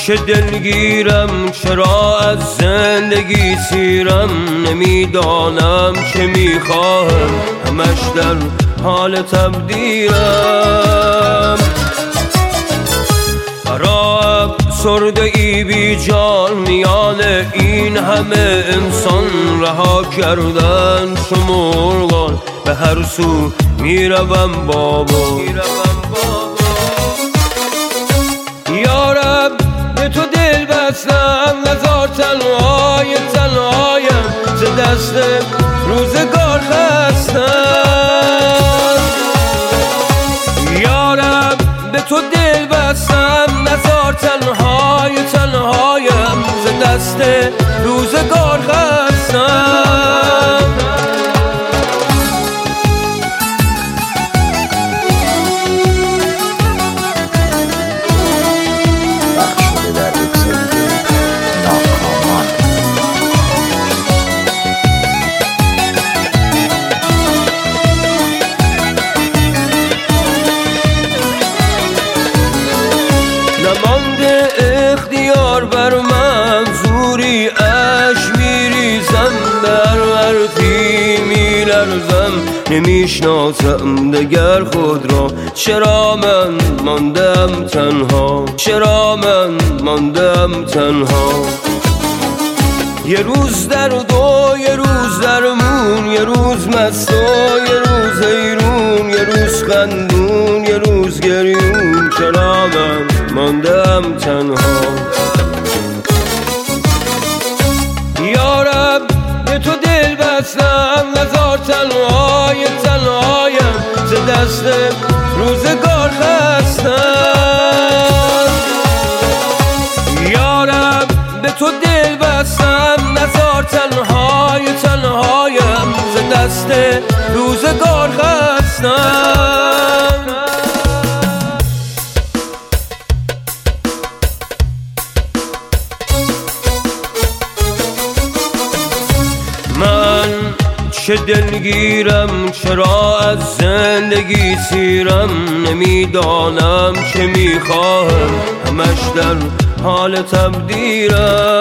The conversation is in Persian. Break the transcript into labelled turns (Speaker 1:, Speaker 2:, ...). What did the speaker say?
Speaker 1: چه دلگیرم، چرا از زندگی سیرم، نمیدانم چه میخواهم، همش در حال تبدیلم. برا افسرده ای بی جان، میان این همه انسان رها کردن چو مرغان، به هر سو میروم بابا. یارب به تو دل بستم، نزار تنهای تنهایم، ز دست روزگار خستم. یارب به تو دل بستم، نزار تنهای تنهایم، ز دست روزگار خستم. نمانده اختیار بر من، زوری اش میریزم، در حرفی میلرزم، نمیشناسم دگر خود را. چرا من ماندم تنها، چرا من ماندم تنها؟ یه روز درد و یه روز درمون، یه روز مست و یه روز حیرون، یه روز خندون یه روز گریون. چرا من ماندم تنها؟ یارب به تو دل بستم، نزار تنهای تنهایم، ز دست روزگار خستم. یارب به تو دل بستم، نزار تنهای تنهایم، ز دست روزگار خستم. من چه دلگیرم، چرا از زندگی سیرم، نمیدانم چه میخواهم، همش در حال تبدیلم.